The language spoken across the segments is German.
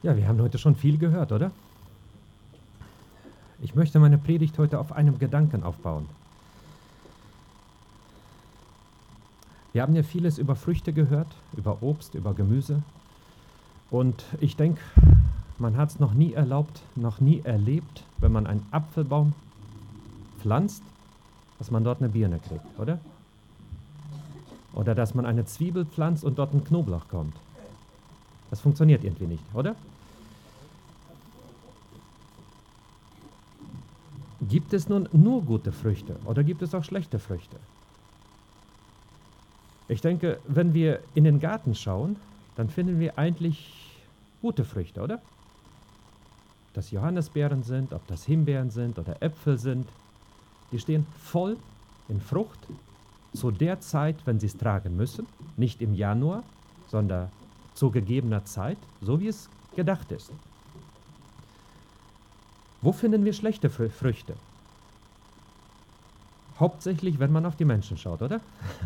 Ja, wir haben heute schon viel gehört, oder? Ich möchte meine Predigt heute auf einem Gedanken aufbauen. Wir haben ja vieles über Früchte gehört, über Obst, über Gemüse. Und ich denke, man hat es noch nie erlebt, wenn man einen Apfelbaum pflanzt, dass man dort eine Birne kriegt, oder? Oder dass man eine Zwiebel pflanzt und dort ein Knoblauch kommt. Das funktioniert irgendwie nicht, oder? Gibt es nun nur gute Früchte oder gibt es auch schlechte Früchte? Ich denke, wenn wir in den Garten schauen, dann finden wir eigentlich gute Früchte, oder? Ob das Johannisbeeren sind, ob das Himbeeren sind oder Äpfel sind, die stehen voll in Frucht zu der Zeit, wenn sie es tragen müssen, nicht im Januar, sondern zu gegebener Zeit, so wie es gedacht ist. Wo finden wir schlechte Früchte? Hauptsächlich, wenn man auf die Menschen schaut, oder?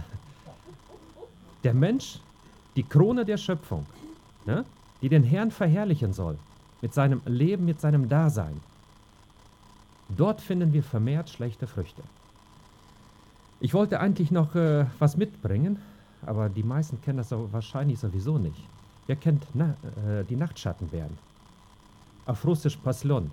Der Mensch, die Krone der Schöpfung, ne, die den Herrn verherrlichen soll, mit seinem Leben, mit seinem Dasein. Dort finden wir vermehrt schlechte Früchte. Ich wollte eigentlich noch was mitbringen, aber die meisten kennen das wahrscheinlich sowieso nicht. Wer kennt die Nachtschattenbeeren? Auf Russisch Paslon.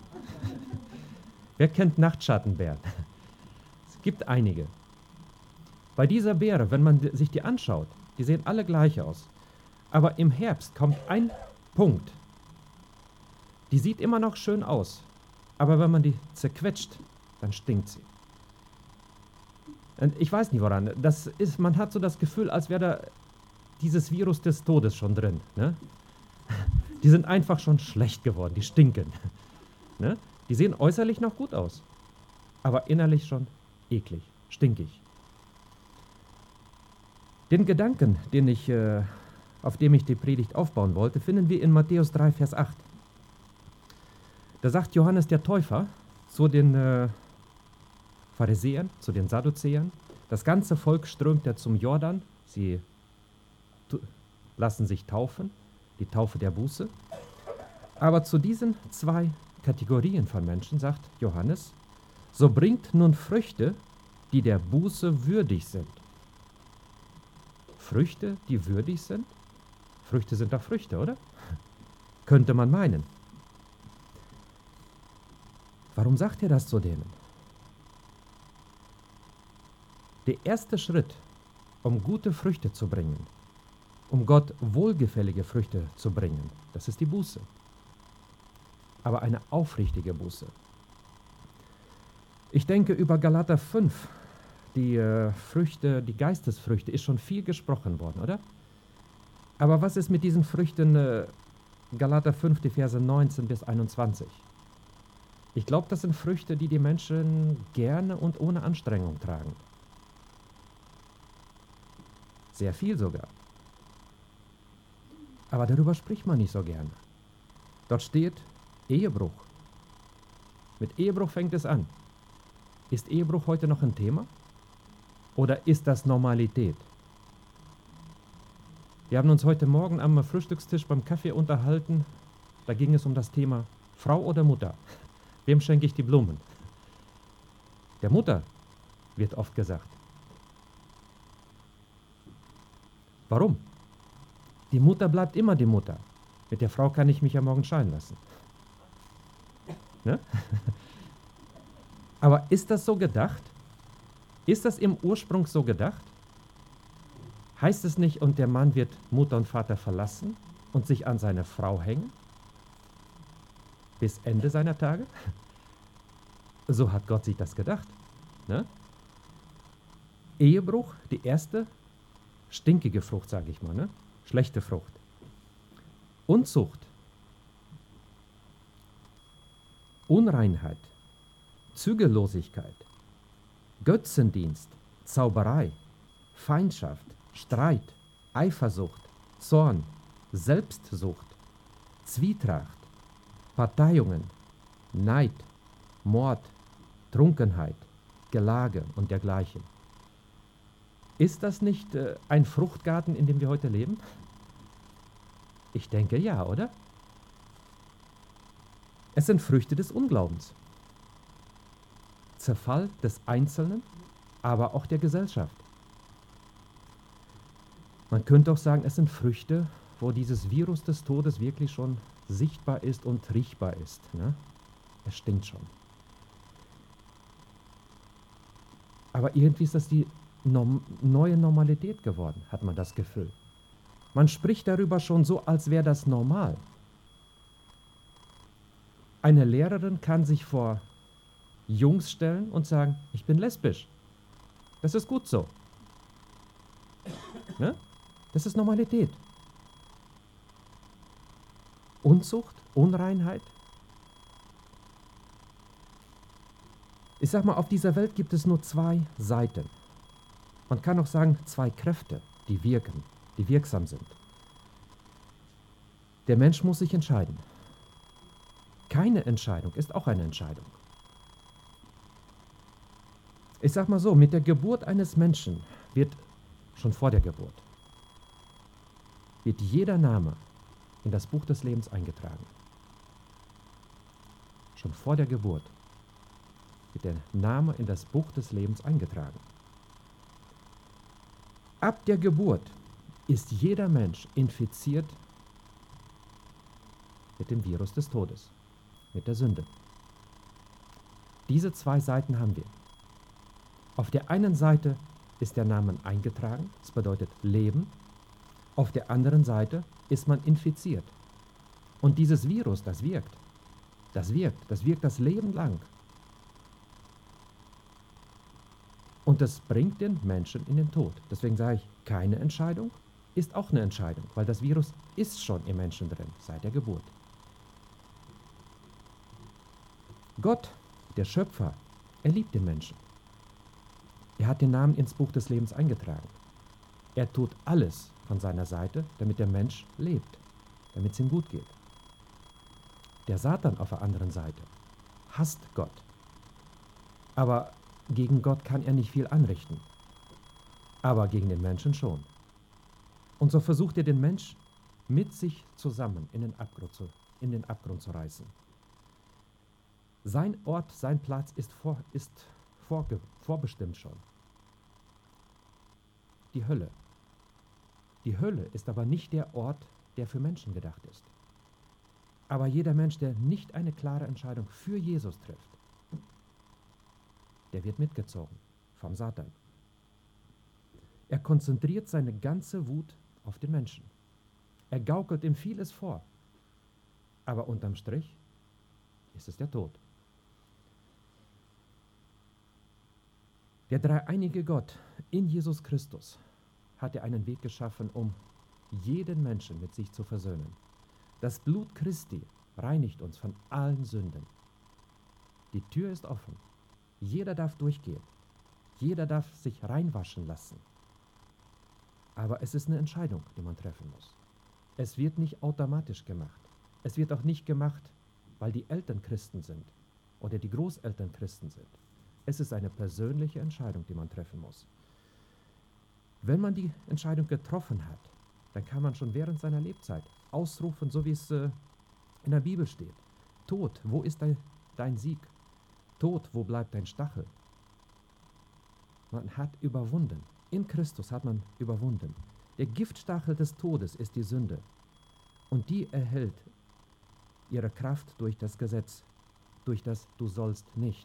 Wer kennt Nachtschattenbeeren? Es gibt einige. Bei dieser Beere, wenn man sich die anschaut, die sehen alle gleich aus. Aber im Herbst kommt ein Punkt. Die sieht immer noch schön aus. Aber wenn man die zerquetscht, dann stinkt sie. Und ich weiß nicht woran. Man hat so das Gefühl, als wäre da dieses Virus des Todes schon drin. Ne? Die sind einfach schon schlecht geworden, die stinken. Ne? Die sehen äußerlich noch gut aus, aber innerlich schon eklig, stinkig. Den Gedanken, auf dem ich die Predigt aufbauen wollte, finden wir in Matthäus 3, Vers 8. Da sagt Johannes der Täufer zu den Pharisäern, zu den Sadduzäern, das ganze Volk strömt ja zum Jordan, sie lassen sich taufen, die Taufe der Buße. Aber zu diesen zwei Kategorien von Menschen sagt Johannes, so bringt nun Früchte, die der Buße würdig sind. Früchte, die würdig sind? Früchte sind doch Früchte, oder? Könnte man meinen. Warum sagt er das zu denen? Der erste Schritt, um gute Früchte zu bringen, um Gott wohlgefällige Früchte zu bringen, das ist die Buße. Aber eine aufrichtige Buße. Ich denke, über Galater 5, die Früchte, die Geistesfrüchte, ist schon viel gesprochen worden, oder? Aber was ist mit diesen Früchten, Galater 5, die Verse 19 bis 21? Ich glaube, das sind Früchte, die die Menschen gerne und ohne Anstrengung tragen. Sehr viel sogar. Aber darüber spricht man nicht so gerne. Dort steht Ehebruch. Mit Ehebruch fängt es an. Ist Ehebruch heute noch ein Thema? Oder ist das Normalität? Wir haben uns heute Morgen am Frühstückstisch beim Kaffee unterhalten. Da ging es um das Thema Frau oder Mutter. Wem schenke ich die Blumen? Der Mutter, wird oft gesagt. Warum? Die Mutter bleibt immer die Mutter. Mit der Frau kann ich mich ja morgen scheiden lassen. Ne? Aber ist das so gedacht? Ist das im Ursprung so gedacht? Heißt es nicht, und der Mann wird Mutter und Vater verlassen und sich an seine Frau hängen? Bis Ende seiner Tage? So hat Gott sich das gedacht. Ne? Ehebruch, die erste stinkige Frucht, sage ich mal, ne? Schlechte Frucht. Unzucht, Unreinheit, Zügellosigkeit, Götzendienst, Zauberei, Feindschaft, Streit, Eifersucht, Zorn, Selbstsucht, Zwietracht, Parteiungen, Neid, Mord, Trunkenheit, Gelage und dergleichen. Ist das nicht ein Fruchtgarten, in dem wir heute leben? Ich denke ja, oder? Es sind Früchte des Unglaubens. Zerfall des Einzelnen, aber auch der Gesellschaft. Man könnte auch sagen, es sind Früchte, wo dieses Virus des Todes wirklich schon sichtbar ist und riechbar ist. Ne? Es stinkt schon. Aber irgendwie ist das die neue Normalität geworden, hat man das Gefühl. Man spricht darüber schon so, als wäre das normal. Eine Lehrerin kann sich vor Jungs stellen und sagen, ich bin lesbisch. Das ist gut so. Ne? Das ist Normalität. Unzucht, Unreinheit. Ich sag mal, auf dieser Welt gibt es nur zwei Seiten. Man kann auch sagen, zwei Kräfte, die wirken, die wirksam sind. Der Mensch muss sich entscheiden. Keine Entscheidung ist auch eine Entscheidung. Ich sag mal so, mit der Geburt eines Menschen wird, schon vor der Geburt, wird jeder Name in das Buch des Lebens eingetragen. Schon vor der Geburt wird der Name in das Buch des Lebens eingetragen. Ab der Geburt ist jeder Mensch infiziert mit dem Virus des Todes, mit der Sünde. Diese zwei Seiten haben wir. Auf der einen Seite ist der Name eingetragen, das bedeutet Leben. Auf der anderen Seite ist man infiziert. Und dieses Virus, das wirkt das Leben lang. Und das bringt den Menschen in den Tod. Deswegen sage ich, keine Entscheidung ist auch eine Entscheidung, weil das Virus ist schon im Menschen drin, seit der Geburt. Gott, der Schöpfer, er liebt den Menschen. Er hat den Namen ins Buch des Lebens eingetragen. Er tut alles von seiner Seite, damit der Mensch lebt, damit es ihm gut geht. Der Satan auf der anderen Seite hasst Gott. Aber gegen Gott kann er nicht viel anrichten. Aber gegen den Menschen schon. Und so versucht er den Mensch mit sich zusammen in den Abgrund zu reißen. Sein Ort, sein Platz ist vorbestimmt schon. Die Hölle. Die Hölle ist aber nicht der Ort, der für Menschen gedacht ist. Aber jeder Mensch, der nicht eine klare Entscheidung für Jesus trifft, der wird mitgezogen vom Satan. Er konzentriert seine ganze Wut auf den Menschen. Er gaukelt ihm vieles vor. Aber unterm Strich ist es der Tod. Der dreieinige Gott in Jesus Christus hat er einen Weg geschaffen, um jeden Menschen mit sich zu versöhnen. Das Blut Christi reinigt uns von allen Sünden. Die Tür ist offen. Jeder darf durchgehen. Jeder darf sich reinwaschen lassen. Aber es ist eine Entscheidung, die man treffen muss. Es wird nicht automatisch gemacht. Es wird auch nicht gemacht, weil die Eltern Christen sind oder die Großeltern Christen sind. Es ist eine persönliche Entscheidung, die man treffen muss. Wenn man die Entscheidung getroffen hat, dann kann man schon während seiner Lebzeit ausrufen, so wie es in der Bibel steht. Tod, wo ist dein Sieg? Tod, wo bleibt dein Stachel? Man hat überwunden. In Christus hat man überwunden. Der Giftstachel des Todes ist die Sünde. Und die erhält ihre Kraft durch das Gesetz, durch das Du sollst nicht.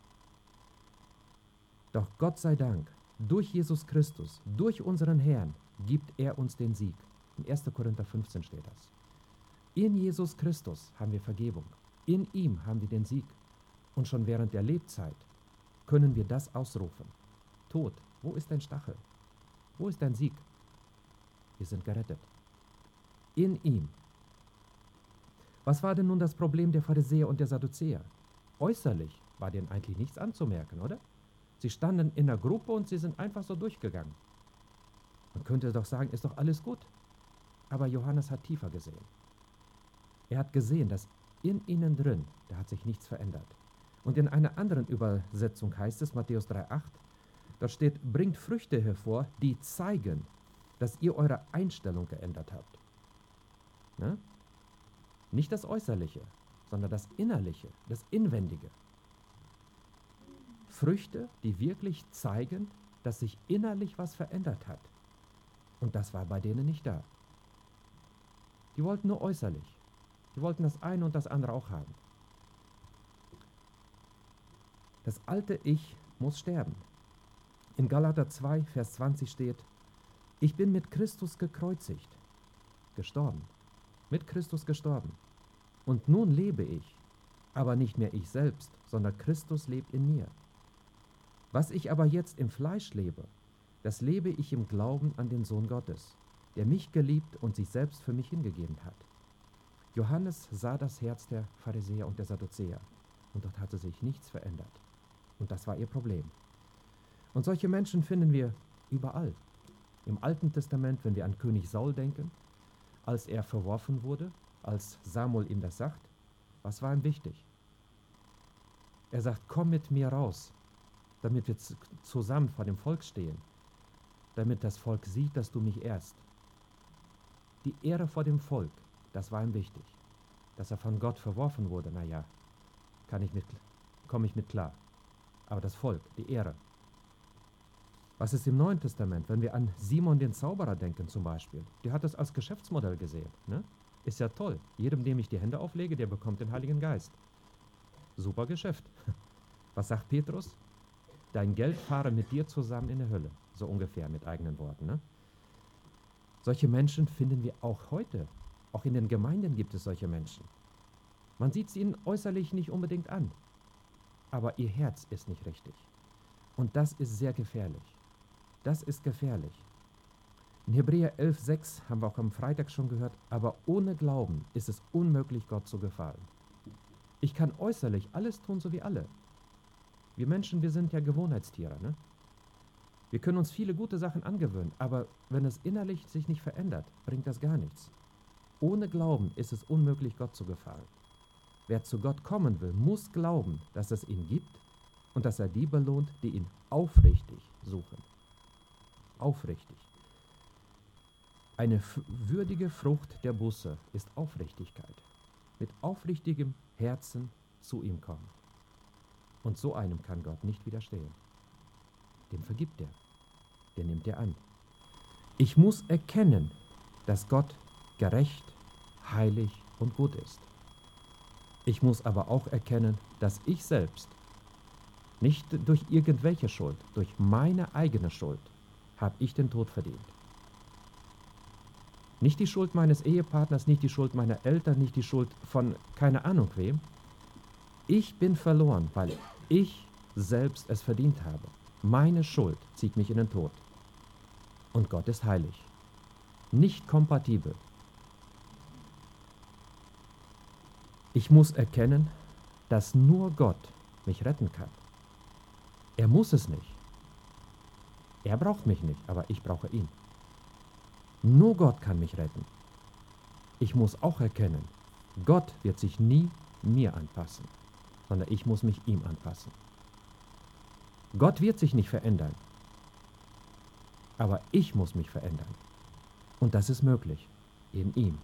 Doch Gott sei Dank, durch Jesus Christus, durch unseren Herrn, gibt er uns den Sieg. In 1. Korinther 15 steht das. In Jesus Christus haben wir Vergebung. In ihm haben wir den Sieg. Und schon während der Lebzeit können wir das ausrufen. Tod, wo ist dein Stachel? Wo ist dein Sieg? Wir sind gerettet. In ihm. Was war denn nun das Problem der Pharisäer und der Sadduzäer? Äußerlich war denen eigentlich nichts anzumerken, oder? Sie standen in der Gruppe und sie sind einfach so durchgegangen. Man könnte doch sagen, ist doch alles gut. Aber Johannes hat tiefer gesehen. Er hat gesehen, dass in ihnen drin, da hat sich nichts verändert. Und in einer anderen Übersetzung heißt es, Matthäus 3,8, da steht, bringt Früchte hervor, die zeigen, dass ihr eure Einstellung geändert habt. Ne? Nicht das Äußerliche. sondern das Innerliche, das Inwendige. Früchte, die wirklich zeigen, dass sich innerlich was verändert hat. Und das war bei denen nicht da. Die wollten nur äußerlich. Die wollten das eine und das andere auch haben. Das alte Ich muss sterben. In Galater 2, Vers 20 steht, ich bin mit Christus gekreuzigt, gestorben, mit Christus gestorben. Und nun lebe ich, aber nicht mehr ich selbst, sondern Christus lebt in mir. Was ich aber jetzt im Fleisch lebe, das lebe ich im Glauben an den Sohn Gottes, der mich geliebt und sich selbst für mich hingegeben hat. Johannes sah das Herz der Pharisäer und der Sadduzäer und dort hatte sich nichts verändert. Und das war ihr Problem. Und solche Menschen finden wir überall. Im Alten Testament, wenn wir an König Saul denken, als er verworfen wurde, als Samuel ihm das sagt, was war ihm wichtig? Er sagt, komm mit mir raus, damit wir zusammen vor dem Volk stehen, damit das Volk sieht, dass du mich ehrst. Die Ehre vor dem Volk, das war ihm wichtig. Dass er von Gott verworfen wurde, naja, komme ich mit klar. Aber das Volk, die Ehre. Was ist im Neuen Testament, wenn wir an Simon den Zauberer denken zum Beispiel? Der hat das als Geschäftsmodell gesehen. Ne? Ist ja toll. Jedem, dem ich die Hände auflege, der bekommt den Heiligen Geist. Super Geschäft. Was sagt Petrus? Dein Geld fahre mit dir zusammen in der Hölle. So ungefähr mit eigenen Worten. Ne? Solche Menschen finden wir auch heute. Auch in den Gemeinden gibt es solche Menschen. Man sieht sie ihnen äußerlich nicht unbedingt an. Aber ihr Herz ist nicht richtig. Und das ist sehr gefährlich. Das ist gefährlich. In Hebräer 11,6 haben wir auch am Freitag schon gehört, aber ohne Glauben ist es unmöglich, Gott zu gefallen. Ich kann äußerlich alles tun, so wie alle. Wir Menschen, wir sind ja Gewohnheitstiere. Ne? Wir können uns viele gute Sachen angewöhnen, aber wenn es innerlich sich nicht verändert, bringt das gar nichts. Ohne Glauben ist es unmöglich, Gott zu gefallen. Wer zu Gott kommen will, muss glauben, dass es ihn gibt und dass er die belohnt, die ihn aufrichtig suchen. Aufrichtig. Eine würdige Frucht der Buße ist Aufrichtigkeit. Mit aufrichtigem Herzen zu ihm kommen. Und so einem kann Gott nicht widerstehen. Dem vergibt er. Den nimmt er an. Ich muss erkennen, dass Gott gerecht, heilig und gut ist. Ich muss aber auch erkennen, dass ich selbst, nicht durch irgendwelche Schuld, durch meine eigene Schuld, habe ich den Tod verdient. Nicht die Schuld meines Ehepartners, nicht die Schuld meiner Eltern, nicht die Schuld von keine Ahnung wem. Ich bin verloren, weil ich selbst es verdient habe. Meine Schuld zieht mich in den Tod. Und Gott ist heilig. Nicht kompatibel. Ich muss erkennen, dass nur Gott mich retten kann. Er muss es nicht. Er braucht mich nicht, aber ich brauche ihn. Nur Gott kann mich retten. Ich muss auch erkennen, Gott wird sich nie mir anpassen, sondern ich muss mich ihm anpassen. Gott wird sich nicht verändern, aber ich muss mich verändern. Und das ist möglich, in ihm.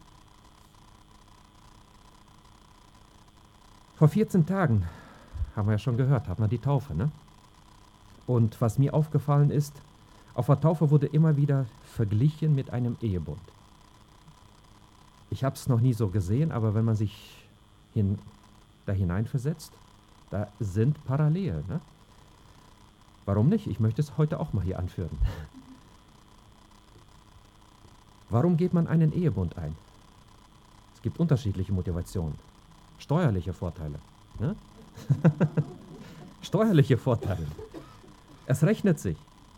Vor 14 Tagen, haben wir ja schon gehört, hat man die Taufe, ne? Und was mir aufgefallen ist, auf der Taufe wurde immer wieder verglichen mit einem Ehebund. Ich habe es noch nie so gesehen, aber wenn man sich da hineinversetzt, da sind Parallelen. Ne? Warum nicht? Ich möchte es heute auch mal hier anführen. Warum geht man einen Ehebund ein? Es gibt unterschiedliche Motivationen. Steuerliche Vorteile. Ne? Steuerliche Vorteile. Es rechnet sich.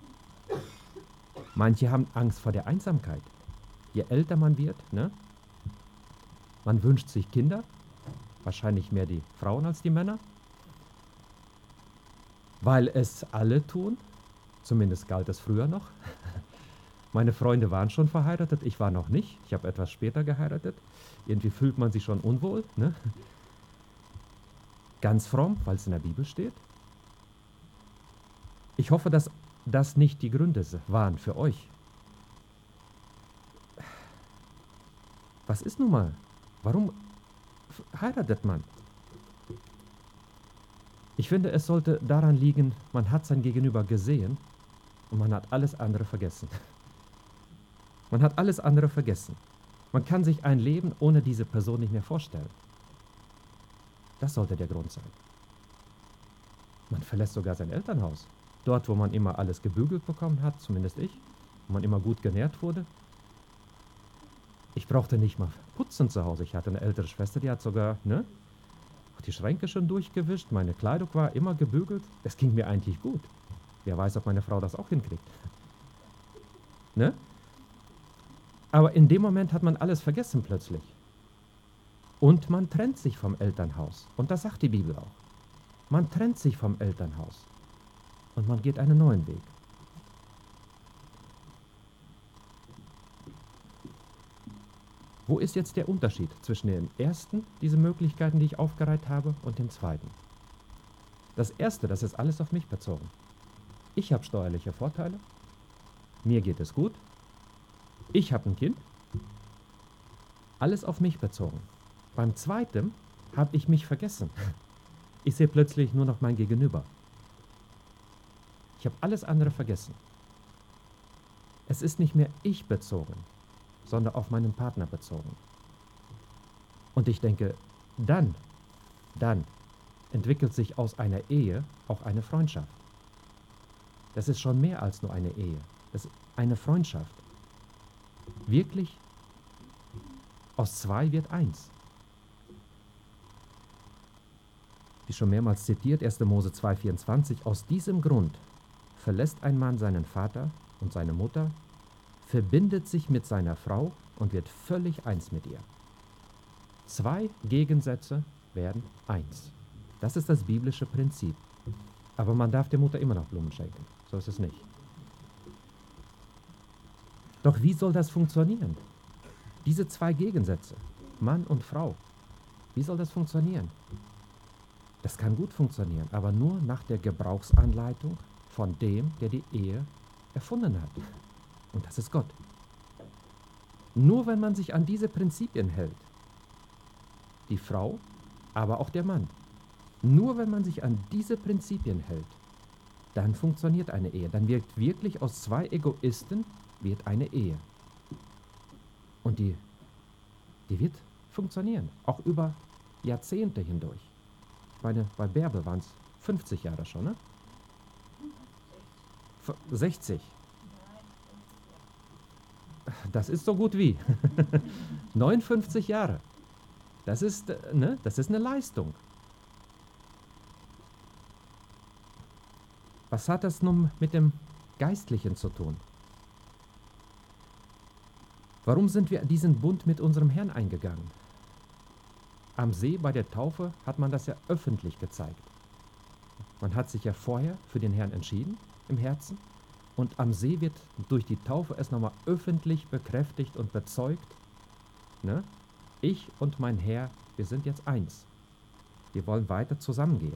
Manche haben Angst vor der Einsamkeit. Je älter man wird, ne? Man wünscht sich Kinder, wahrscheinlich mehr die Frauen als die Männer, weil es alle tun, zumindest galt es früher noch. Meine Freunde waren schon verheiratet, ich war noch nicht, ich habe etwas später geheiratet. Irgendwie fühlt man sich schon unwohl. Ne? Ganz fromm, weil es in der Bibel steht. Ich hoffe, dass das nicht die Gründe waren für euch. Was ist nun mal? Warum heiratet man? Ich finde, es sollte daran liegen, man hat sein Gegenüber gesehen und man hat alles andere vergessen. Man hat alles andere vergessen. Man kann sich ein Leben ohne diese Person nicht mehr vorstellen. Das sollte der Grund sein. Man verlässt sogar sein Elternhaus. Dort, wo man immer alles gebügelt bekommen hat, zumindest ich, wo man immer gut genährt wurde. Ich brauchte nicht mal putzen zu Hause. Ich hatte eine ältere Schwester, die hat sogar die Schränke schon durchgewischt. Meine Kleidung war immer gebügelt. Es ging mir eigentlich gut. Wer weiß, ob meine Frau das auch hinkriegt. Ne? Aber in dem Moment hat man alles vergessen plötzlich. Und man trennt sich vom Elternhaus. Und das sagt die Bibel auch. Man trennt sich vom Elternhaus. Und man geht einen neuen Weg. Wo ist jetzt der Unterschied zwischen dem ersten, diese Möglichkeiten, die ich aufgereiht habe, und dem zweiten? Das erste, das ist alles auf mich bezogen. Ich habe steuerliche Vorteile. Mir geht es gut. Ich habe ein Kind. Alles auf mich bezogen. Beim zweiten habe ich mich vergessen. Ich sehe plötzlich nur noch mein Gegenüber. Ich habe alles andere vergessen. Es ist nicht mehr ich bezogen, sondern auf meinen Partner bezogen. Und ich denke, dann entwickelt sich aus einer Ehe auch eine Freundschaft. Das ist schon mehr als nur eine Ehe. Das ist eine Freundschaft. Wirklich, aus zwei wird eins. Wie schon mehrmals zitiert, 1. Mose 2,24, aus diesem Grund verlässt ein Mann seinen Vater und seine Mutter, verbindet sich mit seiner Frau und wird völlig eins mit ihr. Zwei Gegensätze werden eins. Das ist das biblische Prinzip. Aber man darf der Mutter immer noch Blumen schenken. So ist es nicht. Doch wie soll das funktionieren? Diese zwei Gegensätze, Mann und Frau, wie soll das funktionieren? Das kann gut funktionieren, aber nur nach der Gebrauchsanleitung von dem, der die Ehe erfunden hat. Und das ist Gott. Nur wenn man sich an diese Prinzipien hält, die Frau, aber auch der Mann, nur wenn man sich an diese Prinzipien hält, dann funktioniert eine Ehe. Dann wird wirklich aus zwei Egoisten wird eine Ehe. Und die wird funktionieren, auch über Jahrzehnte hindurch. Ich meine, bei Bärbel waren es 50 Jahre schon, ne? 60. Das ist so gut wie. 59 Jahre. Das ist eine Leistung. Was hat das nun mit dem Geistlichen zu tun? Warum sind wir diesen Bund mit unserem Herrn eingegangen? Am See bei der Taufe hat man das ja öffentlich gezeigt. Man hat sich ja vorher für den Herrn entschieden im Herzen und am See wird durch die Taufe es nochmal öffentlich bekräftigt und bezeugt. Ne? Ich und mein Herr, wir sind jetzt eins. Wir wollen weiter zusammengehen.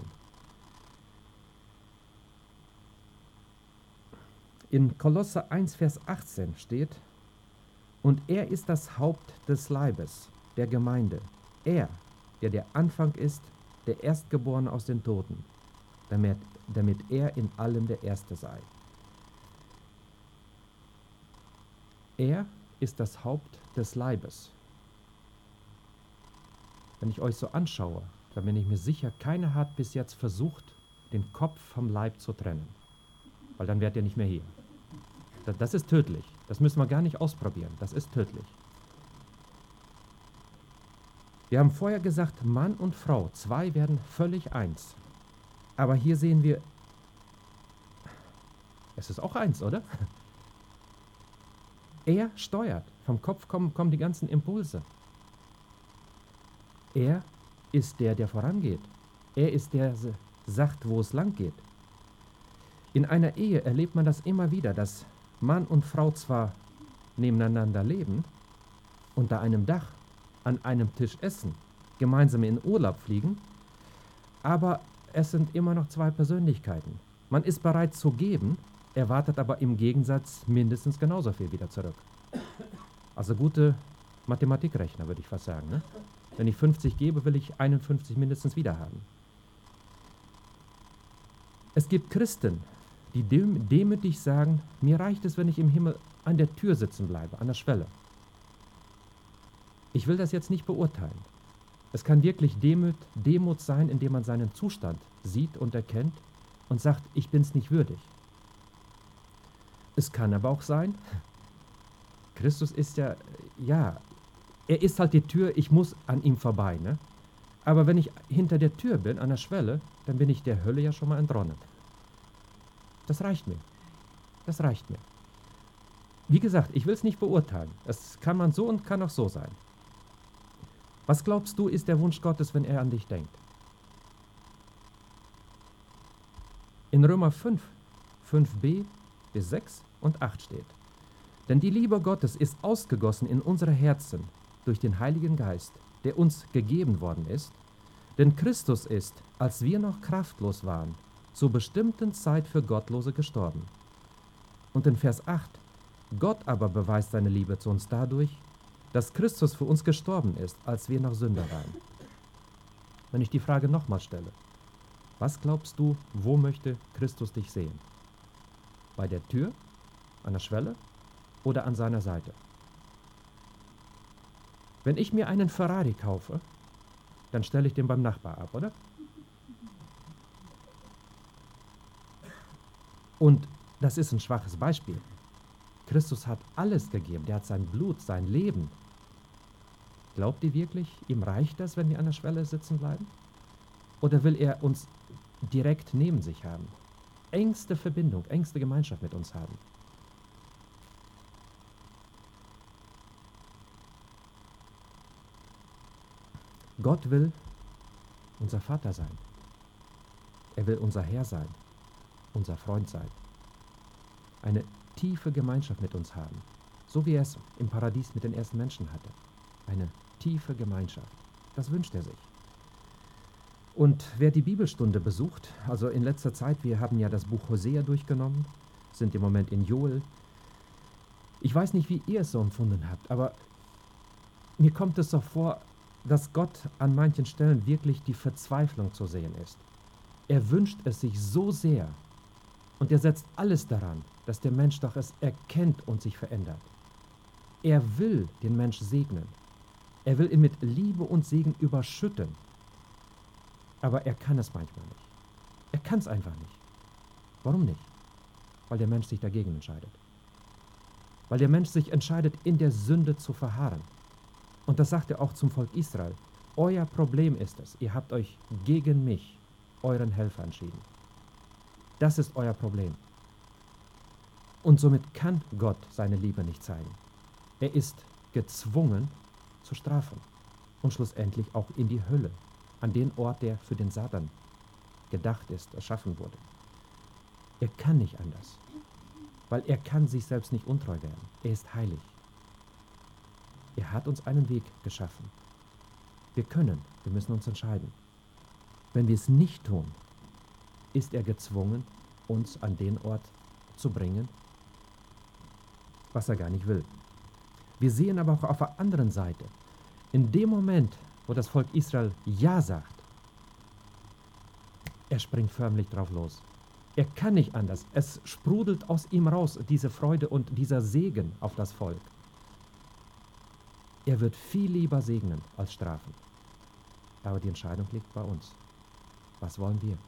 In Kolosser 1, Vers 18 steht, und er ist das Haupt des Leibes, der Gemeinde. Er, der Anfang ist, der Erstgeborene aus den Toten, damit er in allem der Erste sei. Er ist das Haupt des Leibes. Wenn ich euch so anschaue, dann bin ich mir sicher, keiner hat bis jetzt versucht, den Kopf vom Leib zu trennen. Weil dann wärt ihr nicht mehr hier. Das ist tödlich. Das müssen wir gar nicht ausprobieren. Das ist tödlich. Wir haben vorher gesagt, Mann und Frau, zwei werden völlig eins. Aber hier sehen wir, es ist auch eins, oder? Er steuert. Vom Kopf kommen die ganzen Impulse. Er ist der vorangeht. Er ist der sagt, wo es lang geht. In einer Ehe erlebt man das immer wieder, dass Mann und Frau zwar nebeneinander leben, unter einem Dach, an einem Tisch essen, gemeinsam in Urlaub fliegen, aber es sind immer noch zwei Persönlichkeiten. Man ist bereit zu geben, erwartet aber im Gegensatz mindestens genauso viel wieder zurück. Also gute Mathematikrechner, würde ich fast sagen. Ne? Wenn ich 50 gebe, will ich 51 mindestens wieder haben. Es gibt Christen, die demütig sagen, mir reicht es, wenn ich im Himmel an der Tür sitzen bleibe, an der Schwelle. Ich will das jetzt nicht beurteilen. Es kann wirklich Demut sein, indem man seinen Zustand sieht und erkennt und sagt, ich bin es nicht würdig. Es kann aber auch sein, Christus ist ja, er ist halt die Tür, ich muss an ihm vorbei, ne? Aber wenn ich hinter der Tür bin, an der Schwelle, dann bin ich der Hölle ja schon mal entronnen. Das reicht mir. Das reicht mir. Wie gesagt, ich will es nicht beurteilen. Es kann man so und kann auch so sein. Was glaubst du, ist der Wunsch Gottes, wenn er an dich denkt? In Römer 5, 5b bis 6 und 8 steht: Denn die Liebe Gottes ist ausgegossen in unsere Herzen durch den Heiligen Geist, der uns gegeben worden ist. Denn Christus ist, als wir noch kraftlos waren, zur bestimmten Zeit für Gottlose gestorben. Und in Vers 8: Gott aber beweist seine Liebe zu uns dadurch, dass Christus für uns gestorben ist, als wir noch Sünder waren. Wenn ich die Frage nochmal stelle, was glaubst du, wo möchte Christus dich sehen? Bei der Tür, an der Schwelle oder an seiner Seite? Wenn ich mir einen Ferrari kaufe, dann stelle ich den beim Nachbar ab, oder? Und das ist ein schwaches Beispiel. Christus hat alles gegeben. Der hat sein Blut, sein Leben. Glaubt ihr wirklich, ihm reicht das, wenn wir an der Schwelle sitzen bleiben? Oder will er uns direkt neben sich haben? Engste Verbindung, engste Gemeinschaft mit uns haben? Gott will unser Vater sein. Er will unser Herr sein, unser Freund sein. Eine tiefe Gemeinschaft mit uns haben, so wie er es im Paradies mit den ersten Menschen hatte. Eine tiefe Gemeinschaft. Das wünscht er sich. Und wer die Bibelstunde besucht, also in letzter Zeit, wir haben ja das Buch Hosea durchgenommen, sind im Moment in Joel. Ich weiß nicht, wie ihr es so empfunden habt, aber mir kommt es so vor, dass Gott an manchen Stellen wirklich die Verzweiflung zu sehen ist. Er wünscht es sich so sehr und er setzt alles daran, dass der Mensch doch es erkennt und sich verändert. Er will den Mensch segnen. Er will ihn mit Liebe und Segen überschütten. Aber er kann es manchmal nicht. Er kann es einfach nicht. Warum nicht? Weil der Mensch sich dagegen entscheidet. Weil der Mensch sich entscheidet, in der Sünde zu verharren. Und das sagt er auch zum Volk Israel. Euer Problem ist es, ihr habt euch gegen mich, euren Helfer, entschieden. Das ist euer Problem. Und somit kann Gott seine Liebe nicht zeigen. Er ist gezwungen zu strafen und schlussendlich auch in die Hölle, an den Ort, der für den Satan gedacht ist, erschaffen wurde. Er kann nicht anders, weil er kann sich selbst nicht untreu werden. Er ist heilig. Er hat uns einen Weg geschaffen. Wir müssen uns entscheiden. Wenn wir es nicht tun, ist er gezwungen, uns an den Ort zu bringen, was er gar nicht will. Wir sehen aber auch auf der anderen Seite, in dem Moment, wo das Volk Israel Ja sagt, er springt förmlich drauf los. Er kann nicht anders. Es sprudelt aus ihm raus, diese Freude und dieser Segen auf das Volk. Er wird viel lieber segnen als strafen. Aber die Entscheidung liegt bei uns. Was wollen wir?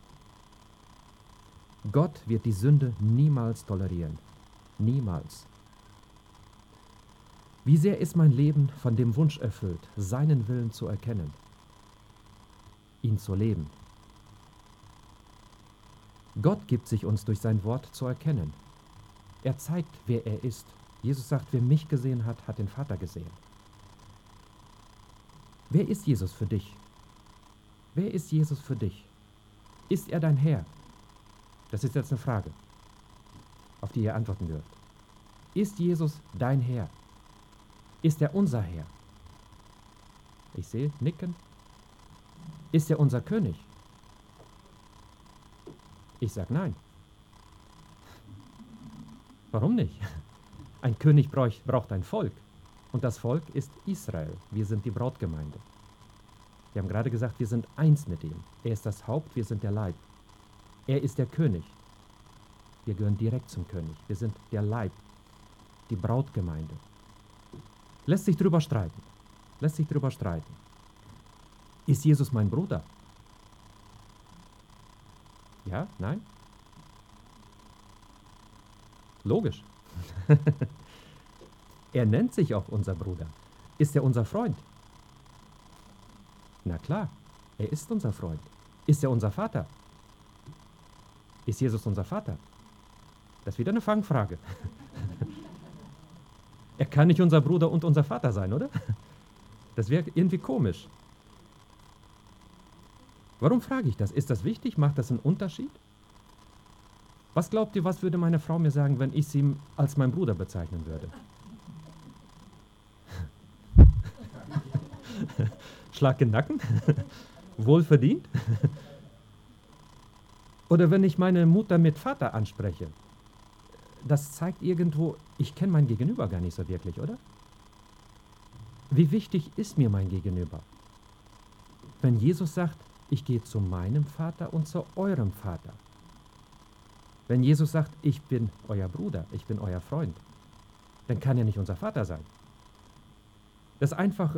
Gott wird die Sünde niemals tolerieren. Niemals. Wie sehr ist mein Leben von dem Wunsch erfüllt, seinen Willen zu erkennen, ihn zu leben. Gott gibt sich uns durch sein Wort zu erkennen. Er zeigt, wer er ist. Jesus sagt, wer mich gesehen hat, hat den Vater gesehen. Wer ist Jesus für dich? Wer ist Jesus für dich? Ist er dein Herr? Das ist jetzt eine Frage, auf die ihr antworten dürft. Ist Jesus dein Herr? Ist er unser Herr? Ich sehe Nicken. Ist er unser König? Ich sage nein. Warum nicht? Ein König braucht ein Volk. Und das Volk ist Israel. Wir sind die Brautgemeinde. Wir haben gerade gesagt, wir sind eins mit ihm. Er ist das Haupt, wir sind der Leib. Er ist der König. Wir gehören direkt zum König. Wir sind der Leib, die Brautgemeinde. Lässt sich drüber streiten. Lässt sich drüber streiten. Ist Jesus mein Bruder? Ja? Nein? Logisch. Er nennt sich auch unser Bruder. Ist er unser Freund? Na klar, er ist unser Freund. Ist er unser Vater? Ist Jesus unser Vater? Das ist wieder eine Fangfrage. Er kann nicht unser Bruder und unser Vater sein, oder? Das wäre irgendwie komisch. Warum frage ich das? Ist das wichtig? Macht das einen Unterschied? Was glaubt ihr, was würde meine Frau mir sagen, wenn ich sie als mein Bruder bezeichnen würde? Schlag in den Nacken? Wohlverdient? Oder wenn ich meine Mutter mit Vater anspreche? Das zeigt irgendwo, ich kenne mein Gegenüber gar nicht so wirklich, oder? Wie wichtig ist mir mein Gegenüber? Wenn Jesus sagt, ich gehe zu meinem Vater und zu eurem Vater. Wenn Jesus sagt, ich bin euer Bruder, ich bin euer Freund, dann kann er nicht unser Vater sein. Das ist einfach,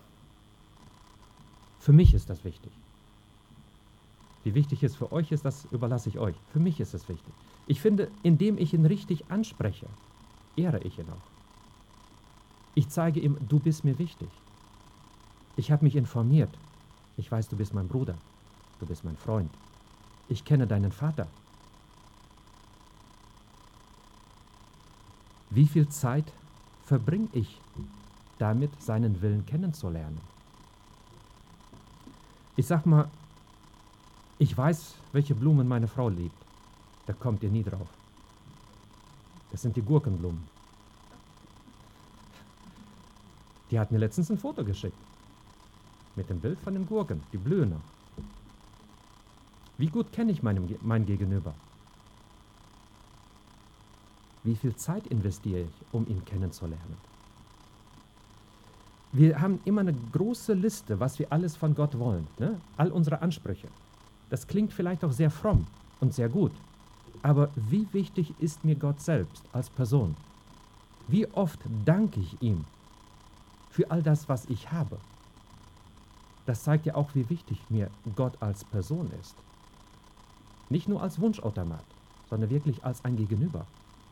für mich ist das wichtig. Wie wichtig es für euch ist, das überlasse ich euch. Für mich ist es wichtig. Ich finde, indem ich ihn richtig anspreche, ehre ich ihn auch. Ich zeige ihm, du bist mir wichtig. Ich habe mich informiert. Ich weiß, du bist mein Bruder. Du bist mein Freund. Ich kenne deinen Vater. Wie viel Zeit verbringe ich damit, seinen Willen kennenzulernen? Ich sag mal, ich weiß, welche Blumen meine Frau liebt. Da kommt ihr nie drauf. Das sind die Gurkenblumen. Die hat mir letztens ein Foto geschickt. Mit dem Bild von den Gurken. Die blühen noch. Wie gut kenne ich mein Gegenüber? Wie viel Zeit investiere ich, um ihn kennenzulernen? Wir haben immer eine große Liste, was wir alles von Gott wollen. Ne? All unsere Ansprüche. Das klingt vielleicht auch sehr fromm und sehr gut. Aber wie wichtig ist mir Gott selbst als Person? Wie oft danke ich ihm für all das, was ich habe? Das zeigt ja auch, wie wichtig mir Gott als Person ist. Nicht nur als Wunschautomat, sondern wirklich als ein Gegenüber.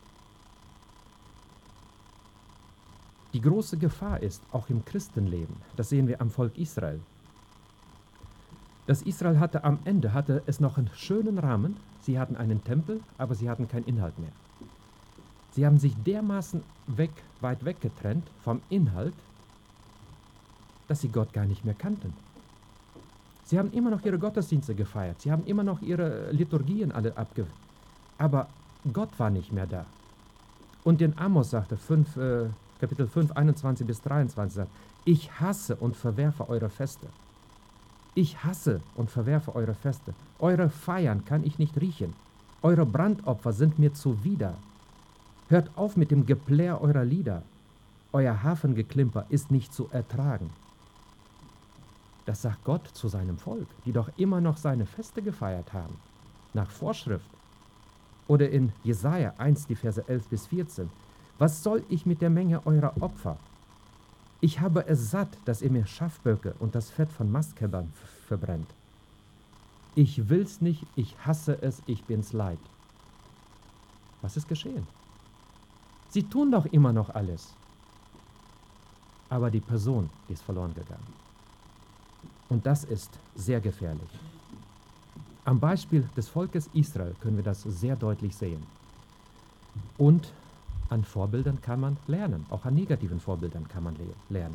Die große Gefahr ist, auch im Christenleben, das sehen wir am Volk Israel. Das Israel am Ende hatte es noch einen schönen Rahmen. Sie hatten einen Tempel, aber sie hatten keinen Inhalt mehr. Sie haben sich dermaßen weit weg getrennt vom Inhalt, dass sie Gott gar nicht mehr kannten. Sie haben immer noch ihre Gottesdienste gefeiert. Sie haben immer noch ihre Liturgien alle aber Gott war nicht mehr da. Und in Amos sagte Kapitel 5, 21 bis 23 sagt, ich hasse und verwerfe eure Feste. Ich hasse und verwerfe eure Feste. Eure Feiern kann ich nicht riechen. Eure Brandopfer sind mir zuwider. Hört auf mit dem Geplär eurer Lieder. Euer Hafengeklimper ist nicht zu ertragen. Das sagt Gott zu seinem Volk, die doch immer noch seine Feste gefeiert haben, nach Vorschrift. Oder in Jesaja 1, die Verse 11 bis 14. Was soll ich mit der Menge eurer Opfer? Ich habe es satt, dass ihr mir Schafböcke und das Fett von Mastkälbern verbrennt. Ich will's nicht, ich hasse es, ich bin's leid. Was ist geschehen? Sie tun doch immer noch alles. Aber die Person ist verloren gegangen. Und das ist sehr gefährlich. Am Beispiel des Volkes Israel können wir das sehr deutlich sehen. Und an Vorbildern kann man lernen, auch an negativen Vorbildern kann man lernen.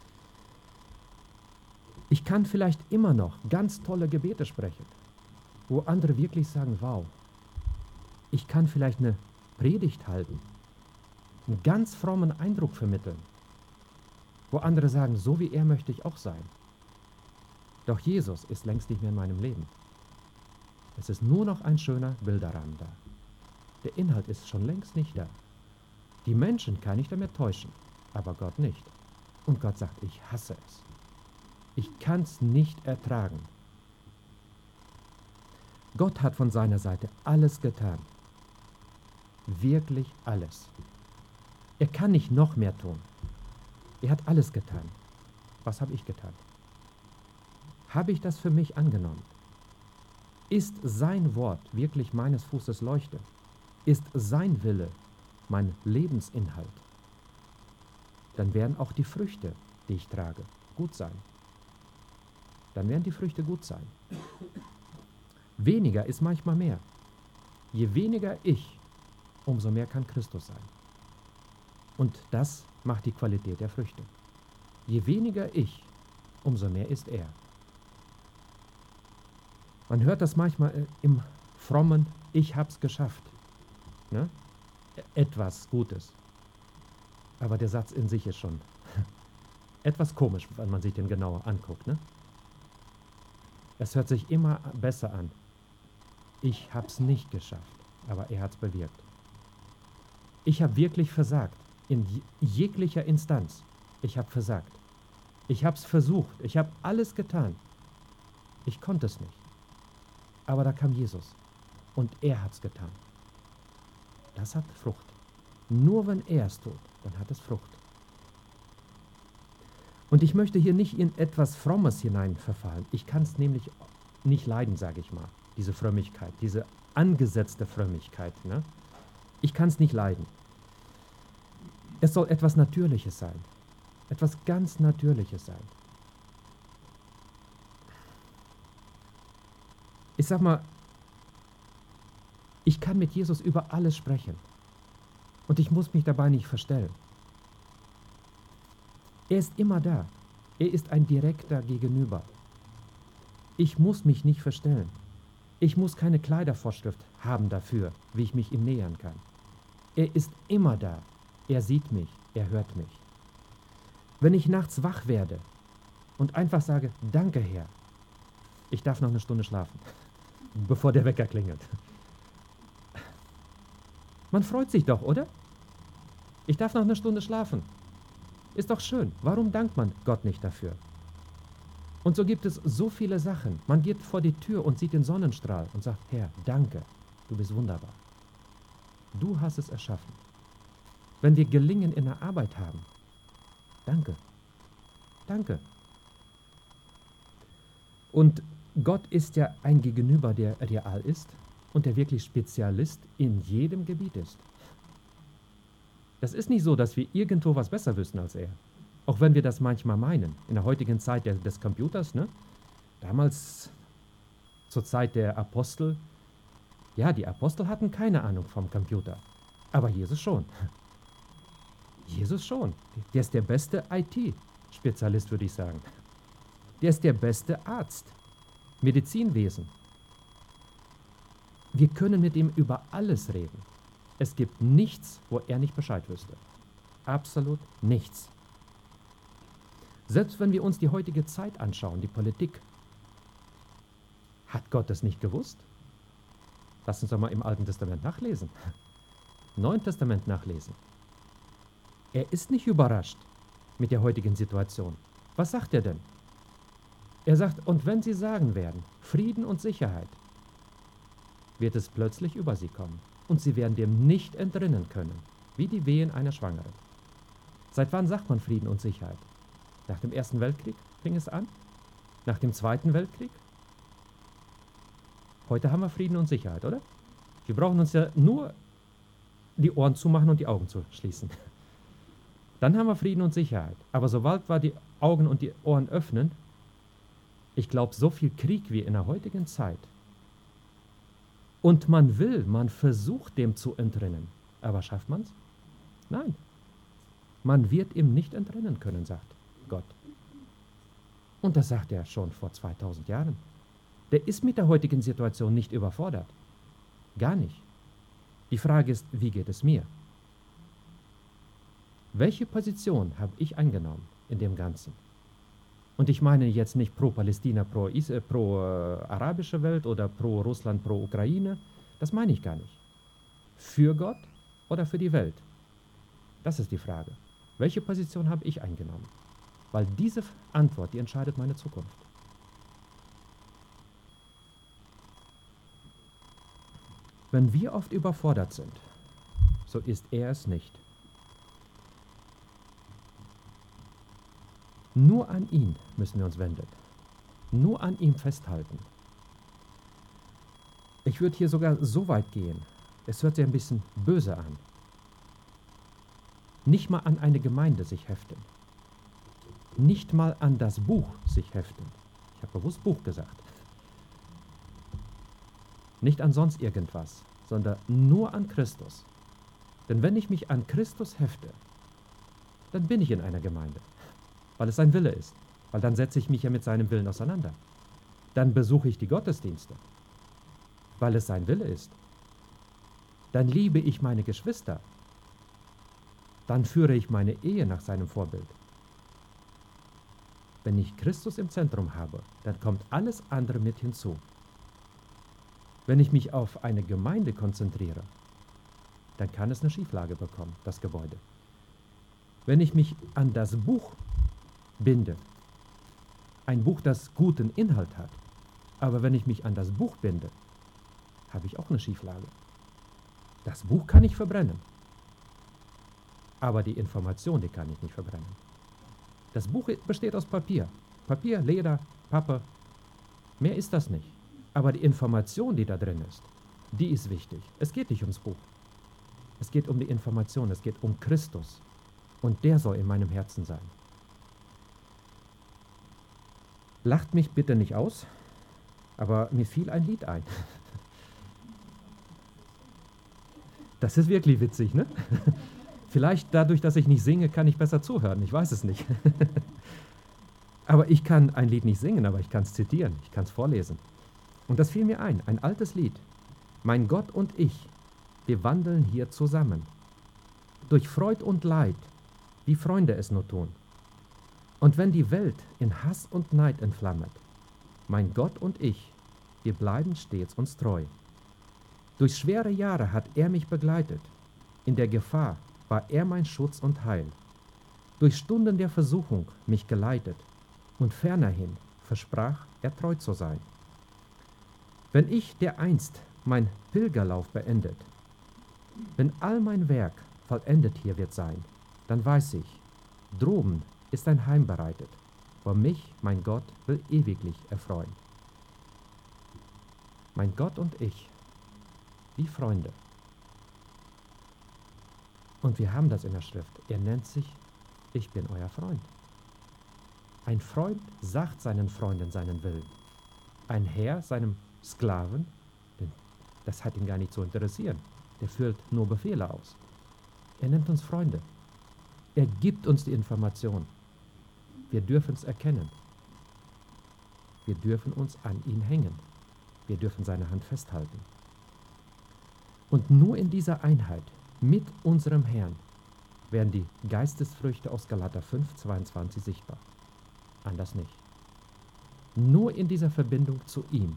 Ich kann vielleicht immer noch ganz tolle Gebete sprechen, wo andere wirklich sagen, wow, ich kann vielleicht eine Predigt halten, einen ganz frommen Eindruck vermitteln, wo andere sagen, so wie er möchte ich auch sein. Doch Jesus ist längst nicht mehr in meinem Leben. Es ist nur noch ein schöner Bilderrahmen da. Der Inhalt ist schon längst nicht da. Die Menschen kann ich damit täuschen, aber Gott nicht. Und Gott sagt, ich hasse es. Ich kann es nicht ertragen. Gott hat von seiner Seite alles getan. Wirklich alles. Er kann nicht noch mehr tun. Er hat alles getan. Was habe ich getan? Habe ich das für mich angenommen? Ist sein Wort wirklich meines Fußes Leuchte? Ist sein Wille mein Lebensinhalt? Dann werden auch die Früchte, die ich trage, gut sein. Dann werden die Früchte gut sein. Weniger ist manchmal mehr. Je weniger ich, umso mehr kann Christus sein. Und das macht die Qualität der Früchte. Je weniger ich, umso mehr ist er. Man hört das manchmal im frommen Ich hab's geschafft. Ne? Etwas Gutes. Aber der Satz in sich ist schon etwas komisch, wenn man sich den genauer anguckt. Ne? Es hört sich immer besser an. Ich hab's nicht geschafft, aber er hat's bewirkt. Ich habe wirklich versagt, in jeglicher Instanz. Ich habe versagt. Ich habe es versucht, ich habe alles getan. Ich konnte es nicht. Aber da kam Jesus und er hat es getan. Das hat Frucht. Nur wenn er es tut, dann hat es Frucht. Und ich möchte hier nicht in etwas Frommes hinein verfallen. Ich kann es nämlich nicht leiden, sage ich mal, diese Frömmigkeit, diese angesetzte Frömmigkeit. Ne? Ich kann es nicht leiden. Es soll etwas Natürliches sein. Etwas ganz Natürliches sein. Ich sag mal, ich kann mit Jesus über alles sprechen. Und ich muss mich dabei nicht verstellen. Er ist immer da. Er ist ein direkter Gegenüber. Ich muss mich nicht verstellen. Ich muss keine Kleidervorschrift haben dafür, wie ich mich ihm nähern kann. Er ist immer da. Er sieht mich. Er hört mich. Wenn ich nachts wach werde und einfach sage, danke Herr, ich darf noch eine Stunde schlafen, bevor der Wecker klingelt. Man freut sich doch, oder? Ich darf noch eine Stunde schlafen. Ist doch schön. Warum dankt man Gott nicht dafür? Und so gibt es so viele Sachen. Man geht vor die Tür und sieht den Sonnenstrahl und sagt, Herr, danke, du bist wunderbar. Du hast es erschaffen. Wenn wir Gelingen in der Arbeit haben, danke. Danke. Und Gott ist ja ein Gegenüber, der real ist und der wirklich Spezialist in jedem Gebiet ist. Das ist nicht so, dass wir irgendwo was besser wissen als er. Auch wenn wir das manchmal meinen. In der heutigen Zeit des Computers, ne? Damals, zur Zeit der Apostel, ja, die Apostel hatten keine Ahnung vom Computer. Aber Jesus schon. Jesus schon. Der ist der beste IT-Spezialist, würde ich sagen. Der ist der beste Arzt. Medizinwesen. Wir können mit ihm über alles reden. Es gibt nichts, wo er nicht Bescheid wüsste. Absolut nichts. Selbst wenn wir uns die heutige Zeit anschauen, die Politik, hat Gott das nicht gewusst? Lass uns doch mal im Alten Testament nachlesen. Neuen Testament nachlesen. Er ist nicht überrascht mit der heutigen Situation. Was sagt er denn? Er sagt, und wenn sie sagen werden, Frieden und Sicherheit, wird es plötzlich über sie kommen. Und sie werden dem nicht entrinnen können, wie die Wehen einer Schwangeren. Seit wann sagt man Frieden und Sicherheit? Nach dem Ersten Weltkrieg fing es an? Nach dem Zweiten Weltkrieg? Heute haben wir Frieden und Sicherheit, oder? Wir brauchen uns ja nur die Ohren zumachen und die Augen zu schließen. Dann haben wir Frieden und Sicherheit. Aber sobald wir die Augen und die Ohren öffnen, ich glaube, so viel Krieg wie in der heutigen Zeit. Und man versucht dem zu entrinnen. Aber schafft man es? Nein. Man wird ihm nicht entrinnen können, sagt Gott. Und das sagt er schon vor 2000 Jahren. Der ist mit der heutigen Situation nicht überfordert. Gar nicht. Die Frage ist, wie geht es mir? Welche Position habe ich eingenommen in dem Ganzen? Und ich meine jetzt nicht pro Palästina, pro arabische Welt oder pro Russland, pro Ukraine. Das meine ich gar nicht. Für Gott oder für die Welt? Das ist die Frage. Welche Position habe ich eingenommen? weil diese Antwort, die entscheidet meine Zukunft. Wenn wir oft überfordert sind, so ist er es nicht. Nur an ihn müssen wir uns wenden. Nur an ihm festhalten. Ich würde hier sogar so weit gehen. Es hört sich ein bisschen böse an. Nicht mal an eine Gemeinde sich heften. Nicht mal an das Buch sich heften. Ich habe bewusst Buch gesagt. Nicht an sonst irgendwas, sondern nur an Christus. Denn wenn ich mich an Christus hefte, dann bin ich in einer Gemeinde, weil es sein Wille ist. Weil dann setze ich mich ja mit seinem Willen auseinander. Dann besuche ich die Gottesdienste, weil es sein Wille ist. Dann liebe ich meine Geschwister. Dann führe ich meine Ehe nach seinem Vorbild. Wenn ich Christus im Zentrum habe, dann kommt alles andere mit hinzu. Wenn ich mich auf eine Gemeinde konzentriere, dann kann es eine Schieflage bekommen, das Gebäude. Wenn ich mich an das Buch binde, ein Buch, das guten Inhalt hat, aber wenn ich mich an das Buch binde, habe ich auch eine Schieflage. Das Buch kann ich verbrennen, aber die Information, die kann ich nicht verbrennen. Das Buch besteht aus Papier. Papier, Leder, Pappe. Mehr ist das nicht. Aber die Information, die da drin ist, die ist wichtig. Es geht nicht ums Buch. Es geht um die Information, es geht um Christus. Und der soll in meinem Herzen sein. Lacht mich bitte nicht aus, aber mir fiel ein Lied ein. Das ist wirklich witzig, ne? Vielleicht dadurch, dass ich nicht singe, kann ich besser zuhören. Ich weiß es nicht. Aber ich kann ein Lied nicht singen, aber ich kann es zitieren, ich kann es vorlesen. Und das fiel mir ein altes Lied. Mein Gott und ich, wir wandeln hier zusammen. Durch Freud und Leid, wie Freunde es nur tun. Und wenn die Welt in Hass und Neid entflammet, mein Gott und ich, wir bleiben stets uns treu. Durch schwere Jahre hat er mich begleitet. In der Gefahr war er mein Schutz und Heil. Durch Stunden der Versuchung mich geleitet und fernerhin versprach er treu zu sein. Wenn ich dereinst mein Pilgerlauf beendet, wenn all mein Werk vollendet hier wird sein, dann weiß ich, droben ist ein Heim bereitet, wo mich mein Gott will ewiglich erfreuen. Mein Gott und ich, wie Freunde. Und wir haben das in der Schrift. Er nennt sich, ich bin euer Freund. Ein Freund sagt seinen Freunden seinen Willen. Ein Herr seinem Sklaven, denn das hat ihn gar nicht zu interessieren. Der führt nur Befehle aus. Er nennt uns Freunde. Er gibt uns die Information. Wir dürfen es erkennen. Wir dürfen uns an ihn hängen. Wir dürfen seine Hand festhalten. Und nur in dieser Einheit mit unserem Herrn werden die Geistesfrüchte aus Galater 5,22 sichtbar. Anders nicht. Nur in dieser Verbindung zu ihm.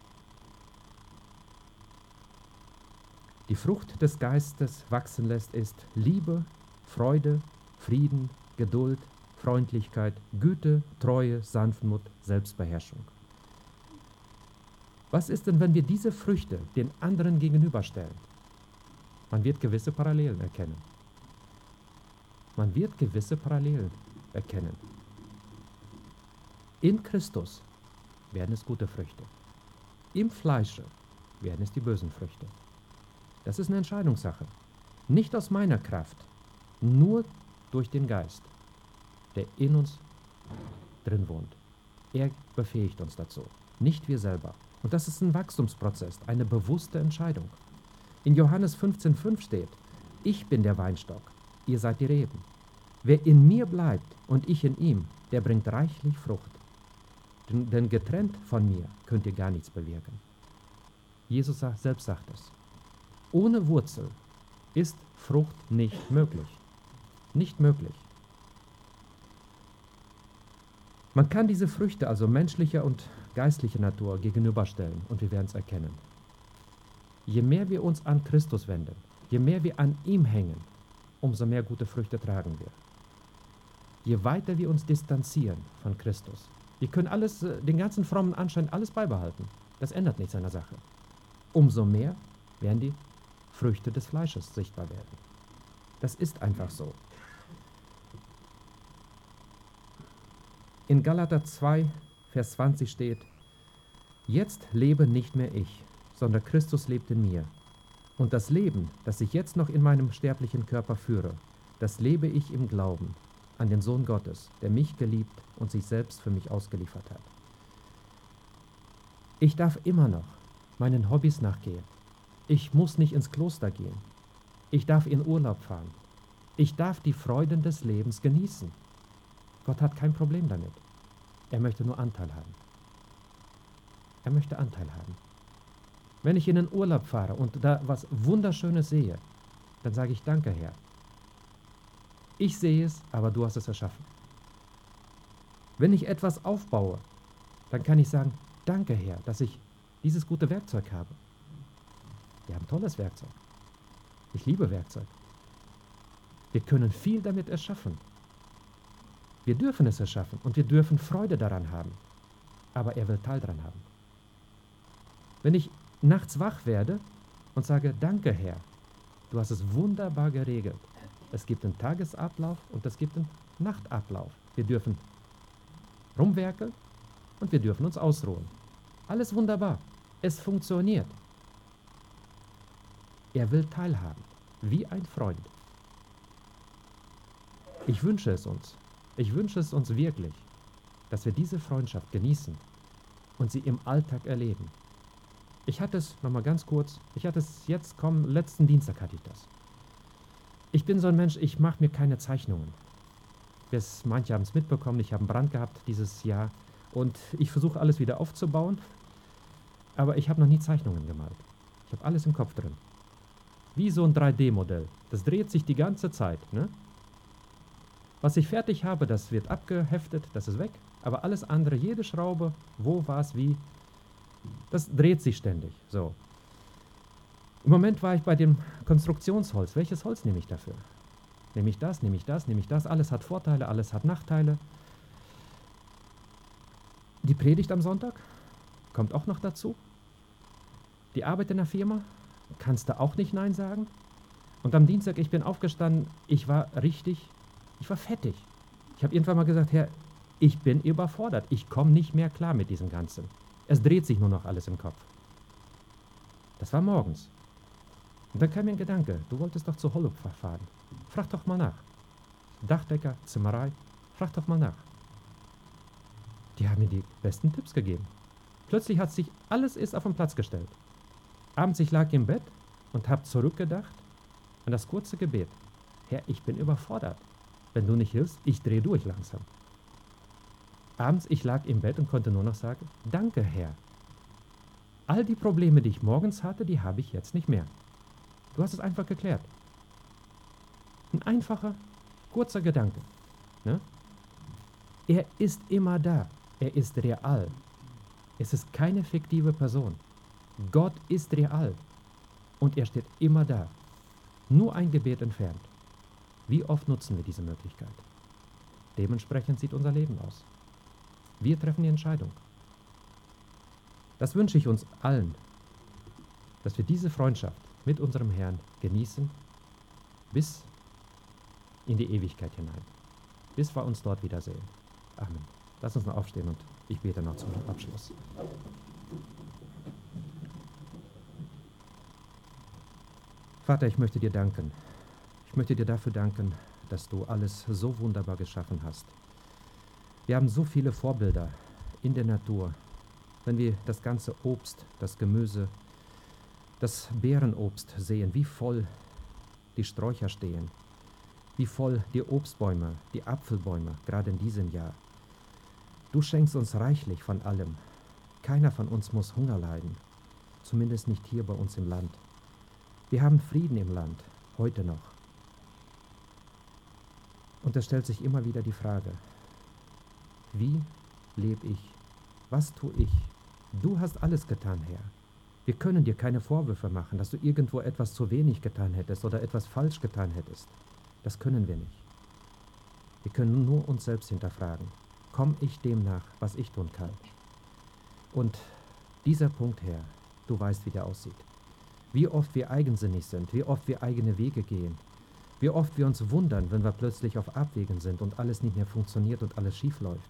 Die Frucht des Geistes wachsen lässt, ist Liebe, Freude, Frieden, Geduld, Freundlichkeit, Güte, Treue, Sanftmut, Selbstbeherrschung. Was ist denn, wenn wir diese Früchte den anderen gegenüberstellen? Man wird gewisse Parallelen erkennen. Man wird gewisse Parallelen erkennen. In Christus werden es gute Früchte. Im Fleische werden es die bösen Früchte. Das ist eine Entscheidungssache. Nicht aus meiner Kraft, nur durch den Geist, der in uns drin wohnt. Er befähigt uns dazu, nicht wir selber. Und das ist ein Wachstumsprozess, eine bewusste Entscheidung. In Johannes 15,5 steht, ich bin der Weinstock, ihr seid die Reben. Wer in mir bleibt und ich in ihm, der bringt reichlich Frucht. Denn getrennt von mir könnt ihr gar nichts bewirken. Jesus selbst sagt es. Ohne Wurzel ist Frucht nicht möglich. Nicht möglich. Man kann diese Früchte, also menschlicher und geistlicher Natur, gegenüberstellen und wir werden es erkennen. Je mehr wir uns an Christus wenden, je mehr wir an ihm hängen, umso mehr gute Früchte tragen wir. Je weiter wir uns distanzieren von Christus, wir können alles, den ganzen frommen Anschein, alles beibehalten. Das ändert nichts an der Sache. Umso mehr werden die Früchte des Fleisches sichtbar werden. Das ist einfach so. In Galater 2, Vers 20 steht: Jetzt lebe nicht mehr ich, sondern Christus lebt in mir. Und das Leben, das ich jetzt noch in meinem sterblichen Körper führe, das lebe ich im Glauben an den Sohn Gottes, der mich geliebt und sich selbst für mich ausgeliefert hat. Ich darf immer noch meinen Hobbys nachgehen. Ich muss nicht ins Kloster gehen. Ich darf in Urlaub fahren. Ich darf die Freuden des Lebens genießen. Gott hat kein Problem damit. Er möchte nur Anteil haben. Er möchte Anteil haben. Wenn ich in den Urlaub fahre und da was Wunderschönes sehe, dann sage ich: Danke, Herr. Ich sehe es, aber du hast es erschaffen. Wenn ich etwas aufbaue, dann kann ich sagen: Danke, Herr, dass ich dieses gute Werkzeug habe. Wir haben tolles Werkzeug. Ich liebe Werkzeug. Wir können viel damit erschaffen. Wir dürfen es erschaffen und wir dürfen Freude daran haben. Aber er will Teil daran haben. Wenn ich nachts wach werde und sage: Danke, Herr, du hast es wunderbar geregelt. Es gibt einen Tagesablauf und es gibt einen Nachtablauf. Wir dürfen rumwerkeln und wir dürfen uns ausruhen. Alles wunderbar. Es funktioniert. Er will teilhaben, wie ein Freund. Ich wünsche es uns. Ich wünsche es uns wirklich, dass wir diese Freundschaft genießen und sie im Alltag erleben. Ich hatte es, nochmal ganz kurz, letzten Dienstag hatte ich das. Ich bin so ein Mensch, ich mache mir keine Zeichnungen. Manche haben es mitbekommen, ich habe einen Brand gehabt dieses Jahr und ich versuche alles wieder aufzubauen, aber ich habe noch nie Zeichnungen gemalt. Ich habe alles im Kopf drin. Wie so ein 3D-Modell. Das dreht sich die ganze Zeit. Ne? Was ich fertig habe, das wird abgeheftet, das ist weg, aber alles andere, jede Schraube, wo, was, wie, das dreht sich ständig. So. Im Moment war ich bei dem Konstruktionsholz. Welches Holz nehme ich dafür? Nehme ich das, nehme ich das, nehme ich das? Alles hat Vorteile, alles hat Nachteile. Die Predigt am Sonntag kommt auch noch dazu. Die Arbeit in der Firma, kannst du auch nicht Nein sagen. Und am Dienstag, ich bin aufgestanden, ich war fettig. Ich habe irgendwann mal gesagt: Herr, ich bin überfordert. Ich komme nicht mehr klar mit diesem Ganzen. Es dreht sich nur noch alles im Kopf. Das war morgens. Und dann kam mir ein Gedanke: Du wolltest doch zu Holub fahren. Frag doch mal nach. Dachdecker, Zimmerei, frag doch mal nach. Die haben mir die besten Tipps gegeben. Plötzlich hat sich alles auf den Platz gestellt. Abends, ich lag im Bett und habe zurückgedacht an das kurze Gebet: Herr, ich bin überfordert. Wenn du nicht hilfst, ich drehe durch langsam. Abends, ich lag im Bett und konnte nur noch sagen: Danke, Herr. All die Probleme, die ich morgens hatte, die habe ich jetzt nicht mehr. Du hast es einfach geklärt. Ein einfacher, kurzer Gedanke. Ne? Er ist immer da. Er ist real. Es ist keine fiktive Person. Gott ist real. Und er steht immer da. Nur ein Gebet entfernt. Wie oft nutzen wir diese Möglichkeit? Dementsprechend sieht unser Leben aus. Wir treffen die Entscheidung. Das wünsche ich uns allen, dass wir diese Freundschaft mit unserem Herrn genießen bis in die Ewigkeit hinein. Bis wir uns dort wiedersehen. Amen. Lass uns noch aufstehen und ich bete noch zum Abschluss. Vater, ich möchte dir danken. Ich möchte dir dafür danken, dass du alles so wunderbar geschaffen hast. Wir haben so viele Vorbilder in der Natur. Wenn wir das ganze Obst, das Gemüse, das Beerenobst sehen, wie voll die Sträucher stehen, wie voll die Obstbäume, die Apfelbäume, gerade in diesem Jahr. Du schenkst uns reichlich von allem. Keiner von uns muss Hunger leiden, zumindest nicht hier bei uns im Land. Wir haben Frieden im Land, heute noch. Und es stellt sich immer wieder die Frage: Wie lebe ich? Was tue ich? Du hast alles getan, Herr. Wir können dir keine Vorwürfe machen, dass du irgendwo etwas zu wenig getan hättest oder etwas falsch getan hättest. Das können wir nicht. Wir können nur uns selbst hinterfragen. Komm ich dem nach, was ich tun kann? Und dieser Punkt, Herr, du weißt, wie der aussieht. Wie oft wir eigensinnig sind, wie oft wir eigene Wege gehen, wie oft wir uns wundern, wenn wir plötzlich auf Abwägen sind und alles nicht mehr funktioniert und alles schief läuft.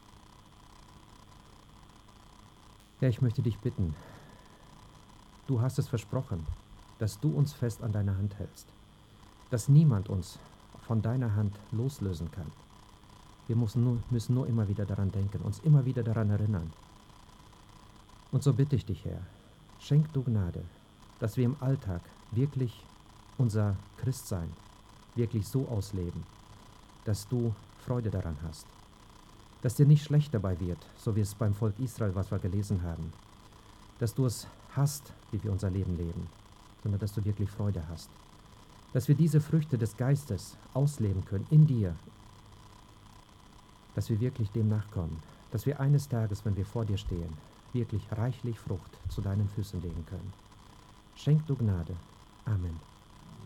Herr, ich möchte dich bitten, du hast es versprochen, dass du uns fest an deiner Hand hältst, dass niemand uns von deiner Hand loslösen kann. Wir müssen nur immer wieder daran denken, uns immer wieder daran erinnern. Und so bitte ich dich, Herr, schenk du Gnade, dass wir im Alltag wirklich unser Christsein wirklich so ausleben, dass du Freude daran hast, dass dir nicht schlecht dabei wird, so wie es beim Volk Israel, was wir gelesen haben, dass du es hast, wie wir unser Leben leben, sondern dass du wirklich Freude hast, dass wir diese Früchte des Geistes ausleben können in dir, dass wir wirklich dem nachkommen, dass wir eines Tages, wenn wir vor dir stehen, wirklich reichlich Frucht zu deinen Füßen legen können. Schenk du Gnade. Amen.